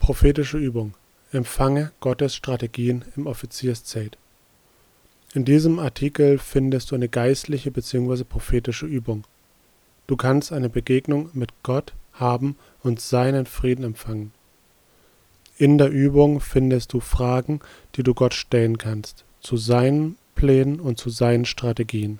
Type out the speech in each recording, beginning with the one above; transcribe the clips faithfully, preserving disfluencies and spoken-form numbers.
Prophetische Übung. Empfange Gottes Strategien im Offizierszelt. In diesem Artikel findest du eine geistliche bzw. prophetische Übung. Du kannst eine Begegnung mit Gott haben und seinen Frieden empfangen. In der Übung findest du Fragen, die du Gott stellen kannst, zu seinen Plänen und zu seinen Strategien.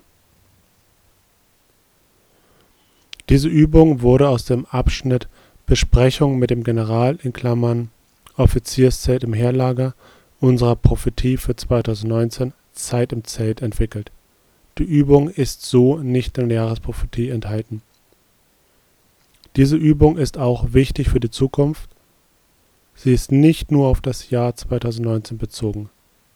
Diese Übung wurde aus dem Abschnitt Besprechung mit dem General in Klammern Offizierszelt im Heerlager unserer Prophetie für zweitausendneunzehn Zeit im Zelt entwickelt. Die Übung ist so nicht in der Jahresprophetie enthalten. Diese Übung ist auch wichtig für die Zukunft. Sie ist nicht nur auf das Jahr zweitausendneunzehn bezogen.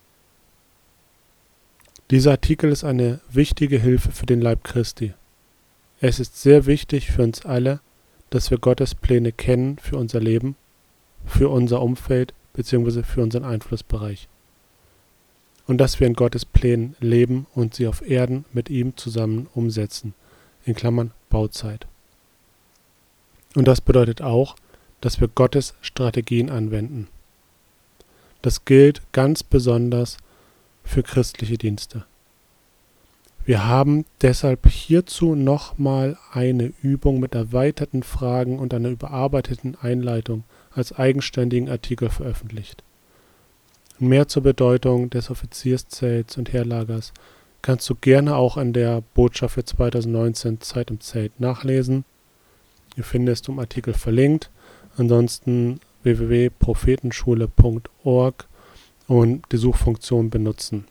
Dieser Artikel ist eine wichtige Hilfe für den Leib Christi. Es ist sehr wichtig für uns alle, dass wir Gottes Pläne kennen für unser Leben, für unser Umfeld bzw. für unseren Einflussbereich. Und dass wir in Gottes Plänen leben und sie auf Erden mit ihm zusammen umsetzen, in Klammern Bauzeit. Und das bedeutet auch, dass wir Gottes Strategien anwenden. Das gilt ganz besonders für christliche Dienste. Wir haben deshalb hierzu nochmal eine Übung mit erweiterten Fragen und einer überarbeiteten Einleitung als eigenständigen Artikel veröffentlicht. Mehr zur Bedeutung des Offizierszelts und Heerlagers kannst du gerne auch in der Botschaft für zweitausendneunzehn Zeit im Zelt nachlesen. Ihr findest im Artikel verlinkt. Ansonsten w w w punkt prophetenschule punkt org und die Suchfunktion benutzen.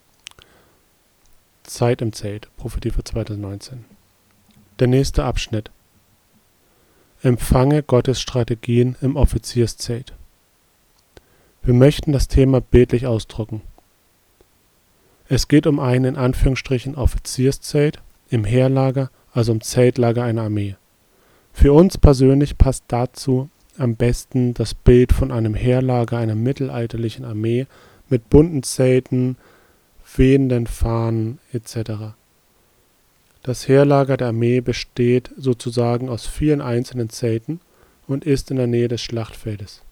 Zeit im Zelt, Prophetie für zweitausendneunzehn. Der nächste Abschnitt. Empfange Gottes Strategien im Offizierszelt. Wir möchten das Thema bildlich ausdrücken. Es geht um ein in Anführungsstrichen Offizierszelt im Heerlager, also im Zeltlager einer Armee. Für uns persönlich passt dazu am besten das Bild von einem Heerlager einer mittelalterlichen Armee mit bunten Zelten, wehenden Fahnen et cetera. Das Heerlager der Armee besteht sozusagen aus vielen einzelnen Zelten und ist in der Nähe des Schlachtfeldes.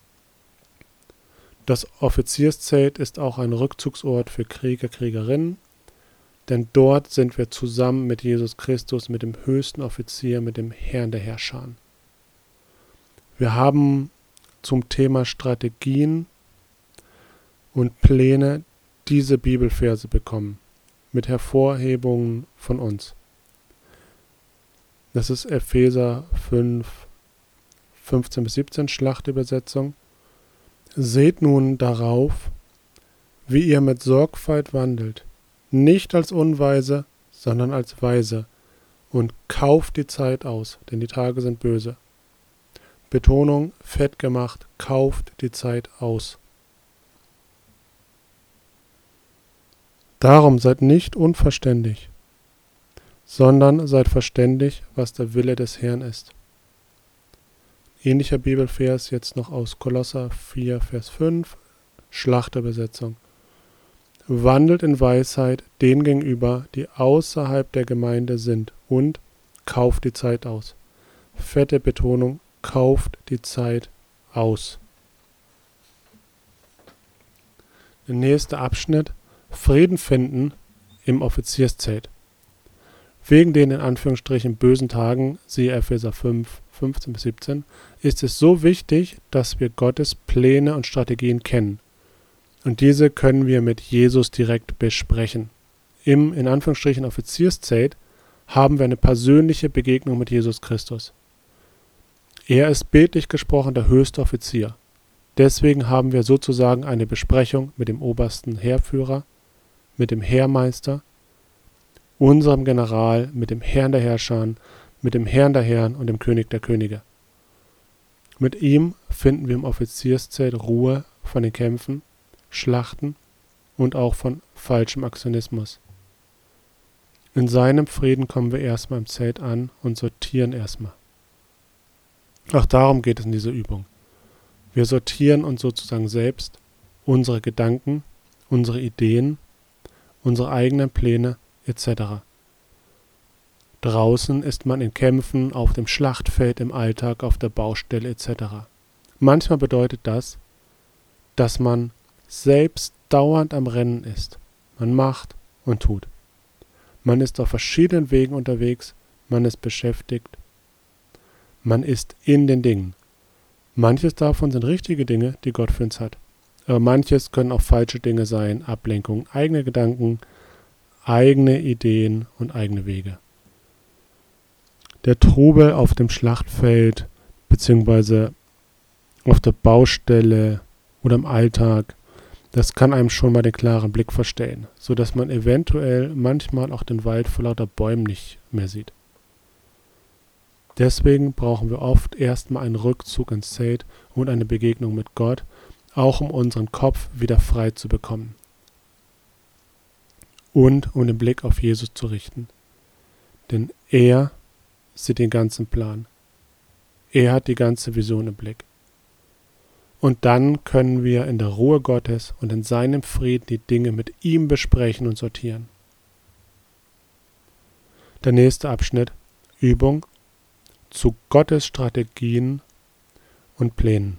Das Offizierszelt ist auch ein Rückzugsort für Krieger, Kriegerinnen, denn dort sind wir zusammen mit Jesus Christus, mit dem höchsten Offizier, mit dem Herrn der Herrscher. Wir haben zum Thema Strategien und Pläne diese Bibelverse bekommen, mit Hervorhebungen von uns. Das ist Epheser fünf, fünfzehn bis siebzehn Schlachtübersetzung. Seht nun darauf, wie ihr mit Sorgfalt wandelt, nicht als Unweise, sondern als Weise, und kauft die Zeit aus, denn die Tage sind böse. Betonung, fett gemacht, kauft die Zeit aus. Darum seid nicht unverständig, sondern seid verständig, was der Wille des Herrn ist. Ähnlicher Bibelvers jetzt noch aus Kolosser vier, Vers fünf, Schlachterübersetzung. Wandelt in Weisheit denen gegenüber, die außerhalb der Gemeinde sind, und kauft die Zeit aus. Fette Betonung, kauft die Zeit aus. Der nächste Abschnitt. Frieden finden im Offizierszelt. Wegen den in Anführungsstrichen bösen Tagen, siehe Epheser fünf, fünfzehn bis siebzehn, ist es so wichtig, dass wir Gottes Pläne und Strategien kennen. Und diese können wir mit Jesus direkt besprechen. Im in Anführungsstrichen Offizierszelt haben wir eine persönliche Begegnung mit Jesus Christus. Er ist bildlich gesprochen der höchste Offizier. Deswegen haben wir sozusagen eine Besprechung mit dem obersten Heerführer, mit dem Heermeister, unserem General, mit dem Herrn der Herrscher, mit dem Herrn der Herren und dem König der Könige. Mit ihm finden wir im Offizierszelt Ruhe von den Kämpfen, Schlachten und auch von falschem Aktionismus. In seinem Frieden kommen wir erstmal im Zelt an und sortieren erstmal. Auch darum geht es in dieser Übung. Wir sortieren uns sozusagen selbst, unsere Gedanken, unsere Ideen, unsere eigenen Pläne et cetera. Draußen ist man in Kämpfen, auf dem Schlachtfeld, im Alltag, auf der Baustelle et cetera. Manchmal bedeutet das, dass man selbst dauernd am Rennen ist. Man macht und tut. Man ist auf verschiedenen Wegen unterwegs, man ist beschäftigt, man ist in den Dingen. Manches davon sind richtige Dinge, die Gott für uns hat. Aber manches können auch falsche Dinge sein, Ablenkung, eigene Gedanken, eigene Ideen und eigene Wege. Der Trubel auf dem Schlachtfeld beziehungsweise auf der Baustelle oder im Alltag, das kann einem schon mal den klaren Blick verstellen, sodass man eventuell manchmal auch den Wald vor lauter Bäumen nicht mehr sieht. Deswegen brauchen wir oft erstmal einen Rückzug ins Zelt und eine Begegnung mit Gott, auch um unseren Kopf wieder frei zu bekommen. Und um den Blick auf Jesus zu richten. Denn er sieht den ganzen Plan. Er hat die ganze Vision im Blick. Und dann können wir in der Ruhe Gottes und in seinem Frieden die Dinge mit ihm besprechen und sortieren. Der nächste Abschnitt, Übung zu Gottes Strategien und Plänen.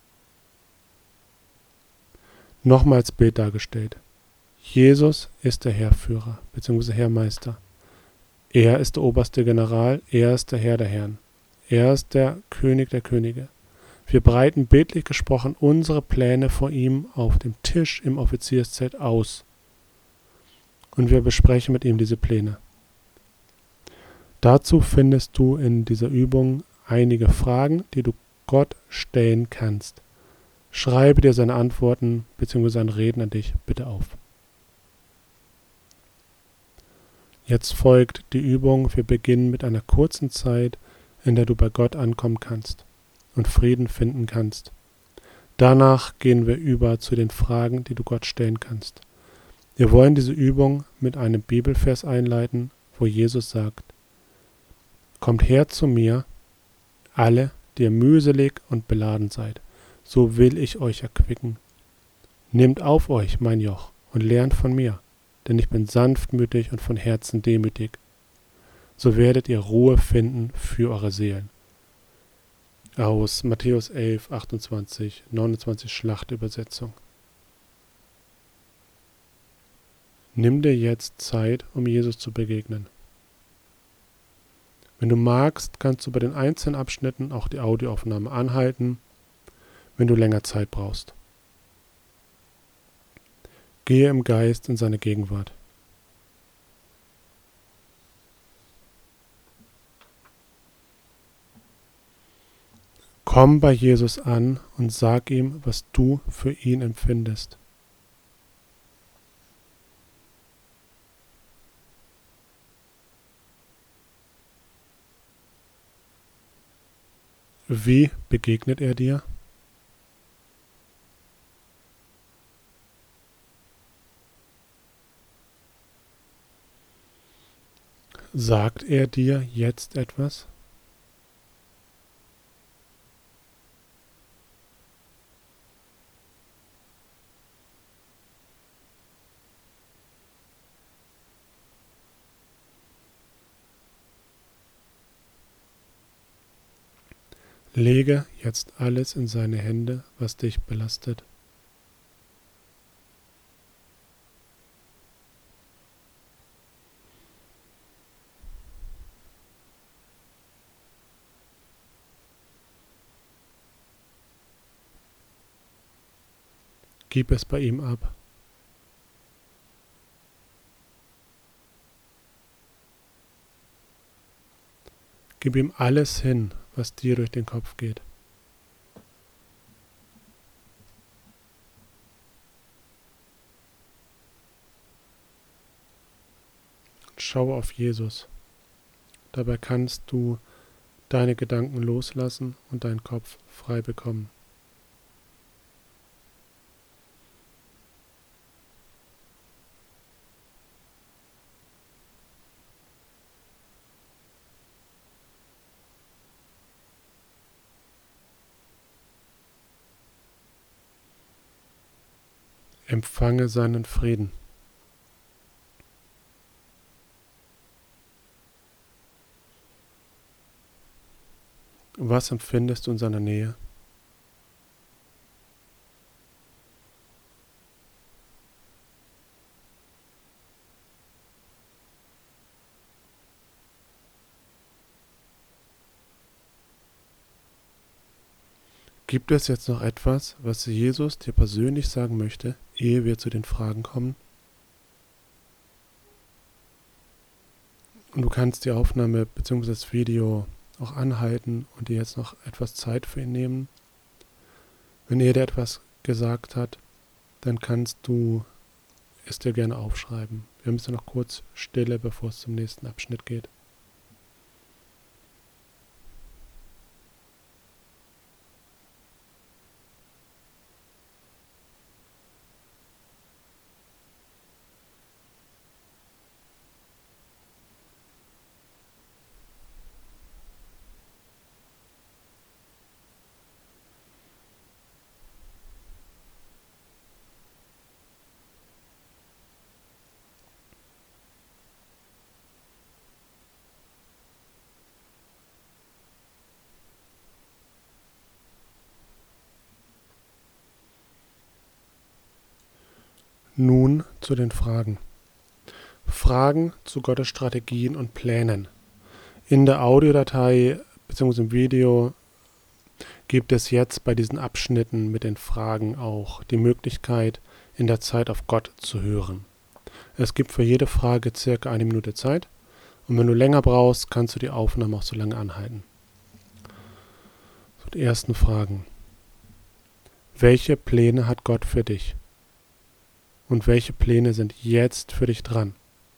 Nochmals Bild dargestellt. Jesus ist der Heerführer bzw. Heermeister. Er ist der oberste General, er ist der Herr der Herren. Er ist der König der Könige. Wir breiten bildlich gesprochen unsere Pläne vor ihm auf dem Tisch im Offizierszelt aus. Und wir besprechen mit ihm diese Pläne. Dazu findest du in dieser Übung einige Fragen, die du Gott stellen kannst. Schreibe dir seine Antworten bzw. seine Reden an dich bitte auf. Jetzt folgt die Übung. Wir beginnen mit einer kurzen Zeit, in der du bei Gott ankommen kannst und Frieden finden kannst. Danach gehen wir über zu den Fragen, die du Gott stellen kannst. Wir wollen diese Übung mit einem Bibelvers einleiten, wo Jesus sagt: Kommt her zu mir, alle, die ihr mühselig und beladen seid, so will ich euch erquicken. Nehmt auf euch mein Joch und lernt von mir, denn ich bin sanftmütig und von Herzen demütig. So werdet ihr Ruhe finden für eure Seelen. Aus Matthäus elf, achtundzwanzig, neunundzwanzig Schlachtübersetzung. Nimm dir jetzt Zeit, um Jesus zu begegnen. Wenn du magst, kannst du bei den einzelnen Abschnitten auch die Audioaufnahme anhalten, wenn du länger Zeit brauchst. Gehe im Geist in seine Gegenwart. Komm bei Jesus an und sag ihm, was du für ihn empfindest. Wie begegnet er dir? Sagt er dir jetzt etwas? Lege jetzt alles in seine Hände, was dich belastet. Gib es bei ihm ab. Gib ihm alles hin, was dir durch den Kopf geht. Schaue auf Jesus. Dabei kannst du deine Gedanken loslassen und deinen Kopf frei bekommen. Empfange seinen Frieden. Was empfindest du in seiner Nähe? Gibt es jetzt noch etwas, was Jesus dir persönlich sagen möchte, ehe wir zu den Fragen kommen? Und du kannst die Aufnahme bzw. das Video auch anhalten und dir jetzt noch etwas Zeit für ihn nehmen. Wenn er dir etwas gesagt hat, dann kannst du es dir gerne aufschreiben. Wir müssen noch kurz Stille, bevor es zum nächsten Abschnitt geht. Nun zu den Fragen. Fragen zu Gottes Strategien und Plänen. In der Audiodatei bzw. im Video gibt es jetzt bei diesen Abschnitten mit den Fragen auch die Möglichkeit, in der Zeit auf Gott zu hören. Es gibt für jede Frage circa eine Minute Zeit und wenn du länger brauchst, kannst du die Aufnahme auch so lange anhalten. So, die ersten Fragen. Welche Pläne hat Gott für dich? Und welche Pläne sind jetzt für dich dran?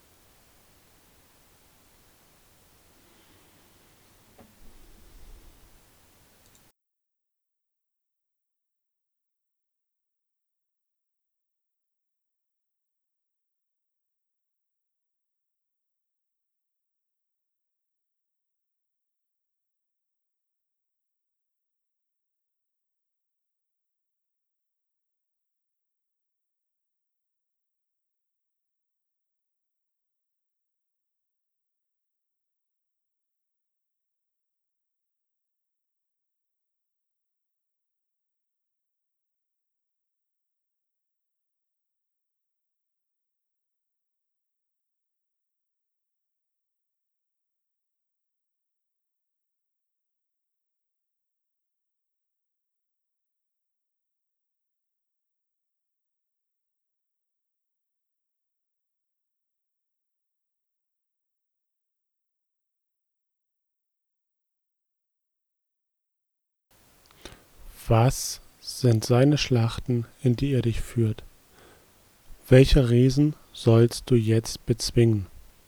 Was sind seine Schlachten, in die er dich führt? Welche Riesen sollst du jetzt bezwingen?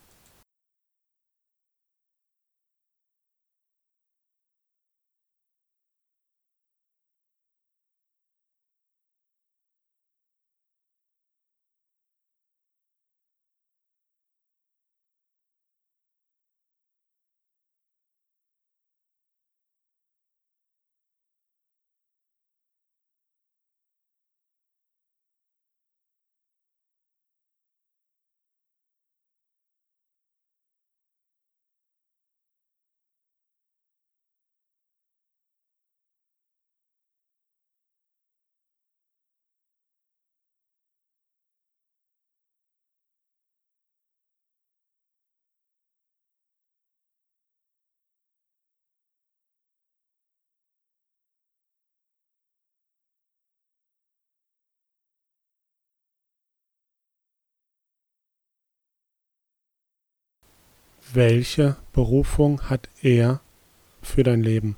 Welche Berufung hat er für dein Leben?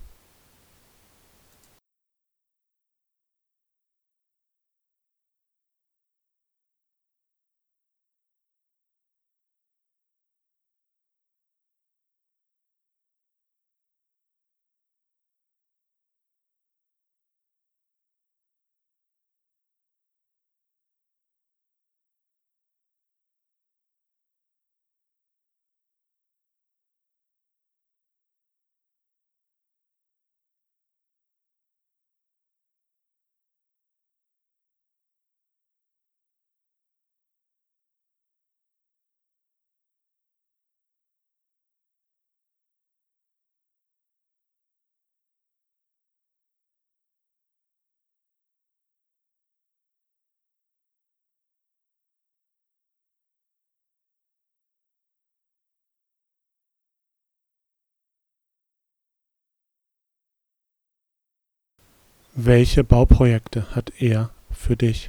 Welche Bauprojekte hat er für dich?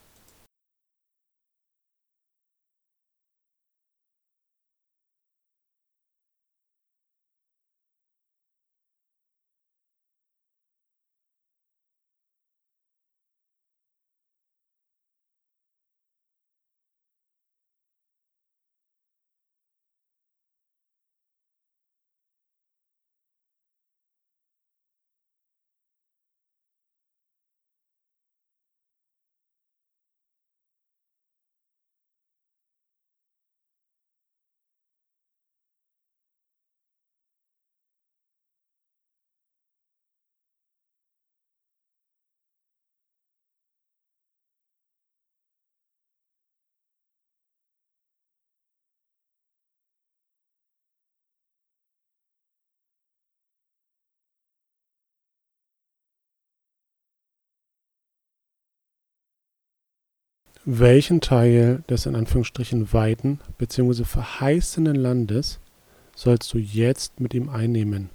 Welchen Teil des in Anführungsstrichen weiten bzw. verheißenen Landes sollst du jetzt mit ihm einnehmen?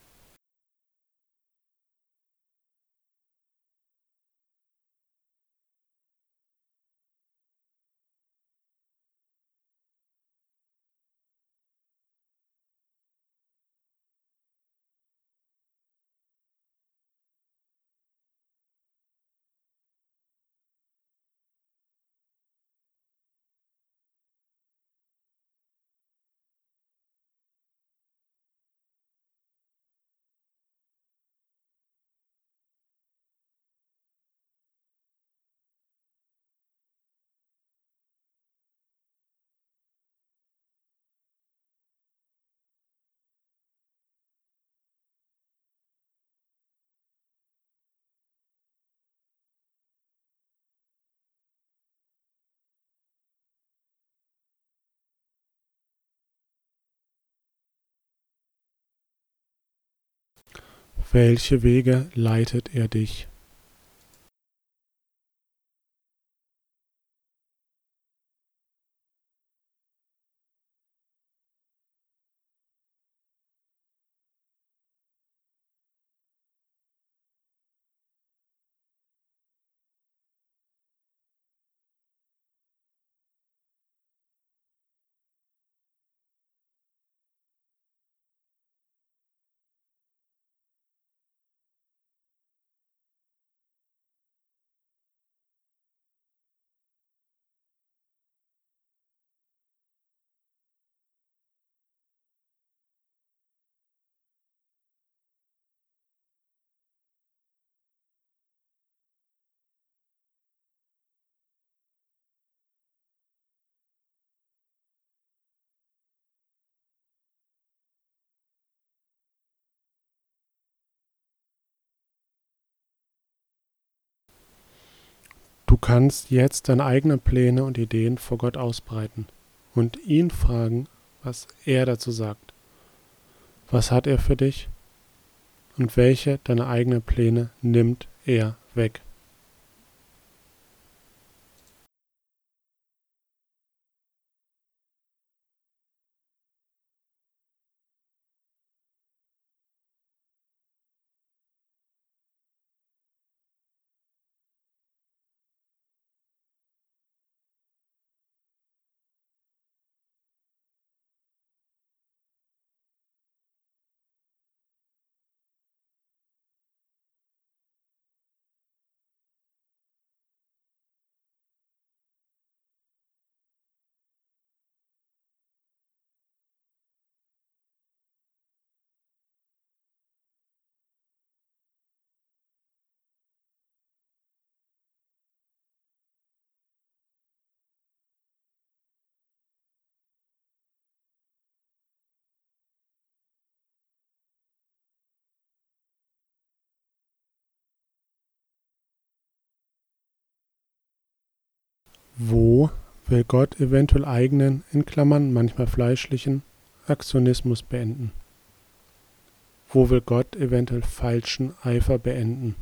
Welche Wege leitet er dich? Du kannst jetzt deine eigenen Pläne und Ideen vor Gott ausbreiten und ihn fragen, was er dazu sagt. Was hat er für dich und welche deiner eigenen Pläne nimmt er weg? Wo will Gott eventuell eigenen, in Klammern manchmal fleischlichen, Aktionismus beenden? Wo will Gott eventuell falschen Eifer beenden?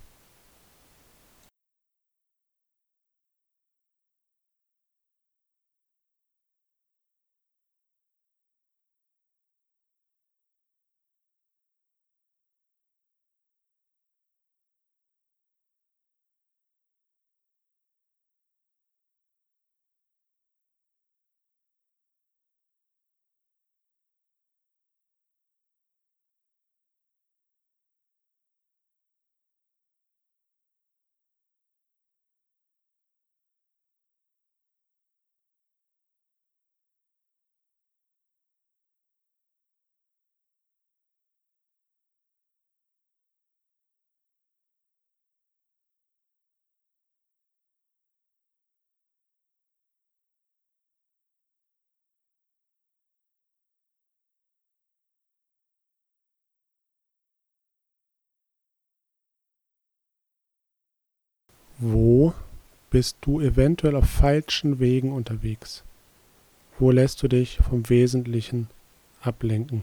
Wo bist du eventuell auf falschen Wegen unterwegs? Wo lässt du dich vom Wesentlichen ablenken?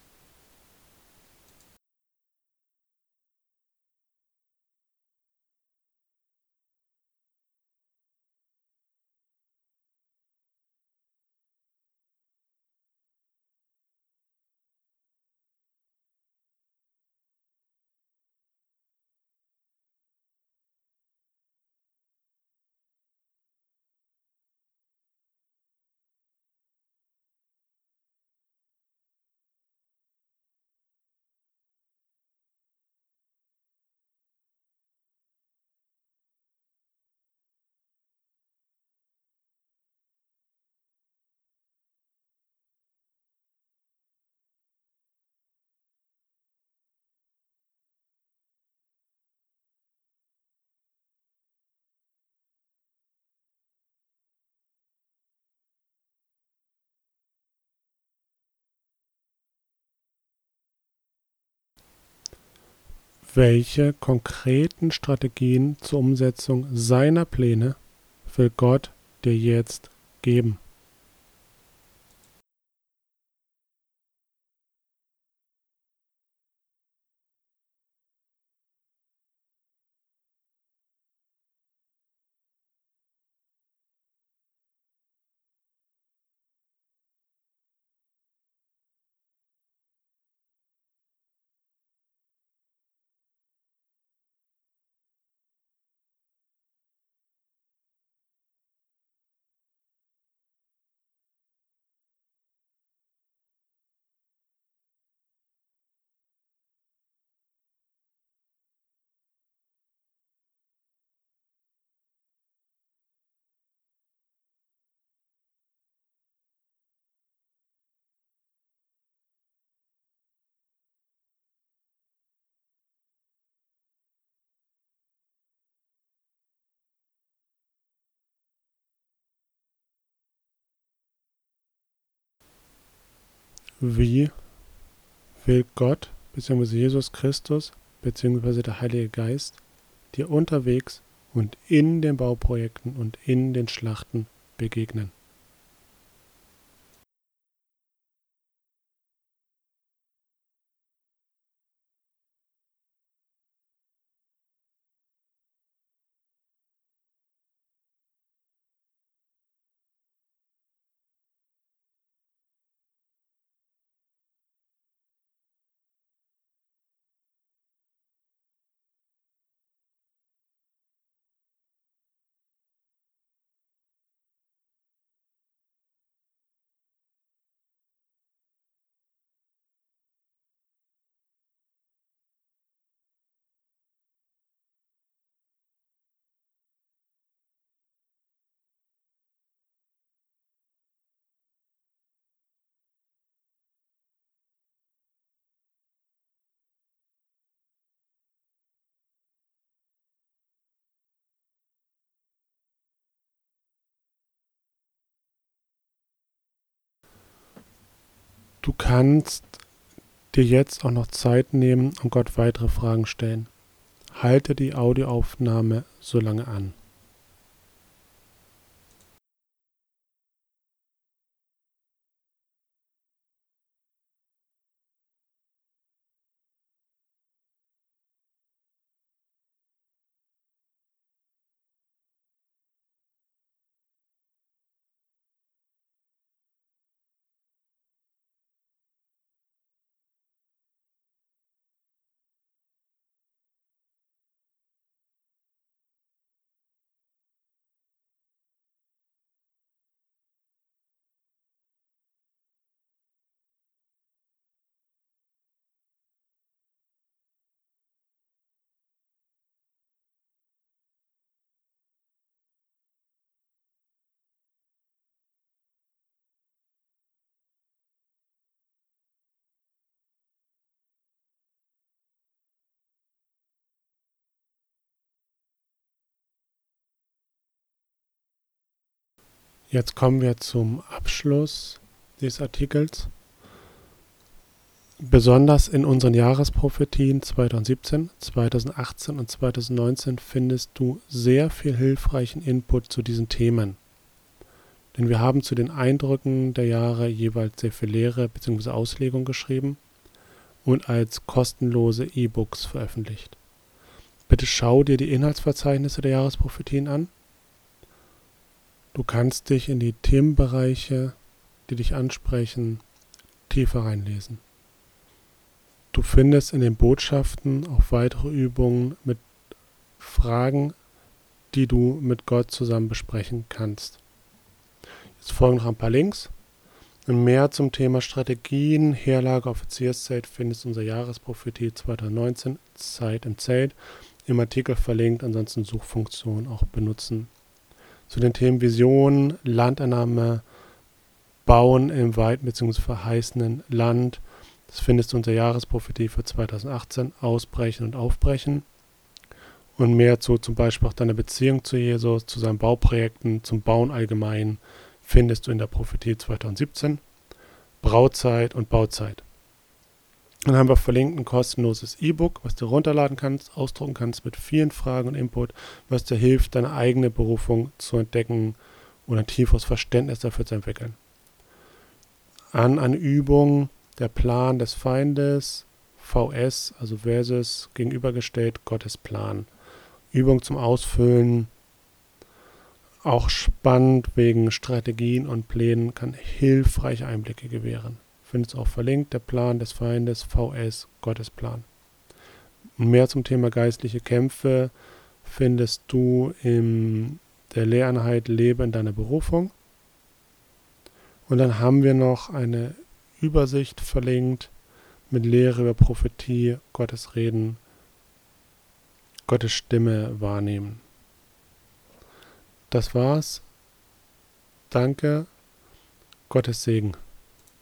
Welche konkreten Strategien zur Umsetzung seiner Pläne will Gott dir jetzt geben? Wie will Gott bzw. Jesus Christus bzw. der Heilige Geist dir unterwegs und in den Bauprojekten und in den Schlachten begegnen? Du kannst dir jetzt auch noch Zeit nehmen und Gott weitere Fragen stellen. Halte die Audioaufnahme so lange an. Jetzt kommen wir zum Abschluss des Artikels. Besonders in unseren Jahresprophetien zweitausendsiebzehn, zweitausendachtzehn und zweitausendneunzehn findest du sehr viel hilfreichen Input zu diesen Themen. Denn wir haben zu den Eindrücken der Jahre jeweils sehr viel Lehre bzw. Auslegung geschrieben und als kostenlose E-Books veröffentlicht. Bitte schau dir die Inhaltsverzeichnisse der Jahresprophetien an. Du kannst dich in die Themenbereiche, die dich ansprechen, tiefer reinlesen. Du findest in den Botschaften auch weitere Übungen mit Fragen, die du mit Gott zusammen besprechen kannst. Jetzt folgen noch ein paar Links. Mehr zum Thema Strategien, Heerlager, Offizierszelt findest du in unserer Jahresprophetie zweitausendneunzehn, Zeit im Zelt, im Artikel verlinkt, ansonsten Suchfunktion auch benutzen. Zu den Themen Vision, Landannahme, Bauen im weiten bzw. verheißenen Land, das findest du in unserer Jahresprophetie für zweitausendachtzehn, Ausbrechen und Aufbrechen. Und mehr zu zum Beispiel auch deiner Beziehung zu Jesus, zu seinen Bauprojekten, zum Bauen allgemein, findest du in der Prophetie zweitausendsiebzehn, Brautzeit und Bauzeit. Dann haben wir verlinkt ein kostenloses E-Book, was du runterladen kannst, ausdrucken kannst mit vielen Fragen und Input, was dir hilft, deine eigene Berufung zu entdecken und ein tieferes Verständnis dafür zu entwickeln. An eine Übung, der Plan des Feindes, V S, also versus, gegenübergestellt, Gottes Plan. Übung zum Ausfüllen, auch spannend wegen Strategien und Plänen, kann hilfreiche Einblicke gewähren. Findest du auch verlinkt, der Plan des Feindes, V S, Gottes Plan. Und mehr zum Thema geistliche Kämpfe findest du in der Lehreinheit Lebe in deiner Berufung. Und dann haben wir noch eine Übersicht verlinkt mit Lehre über Prophetie, Gottes Reden, Gottes Stimme wahrnehmen. Das war's. Danke. Gottes Segen.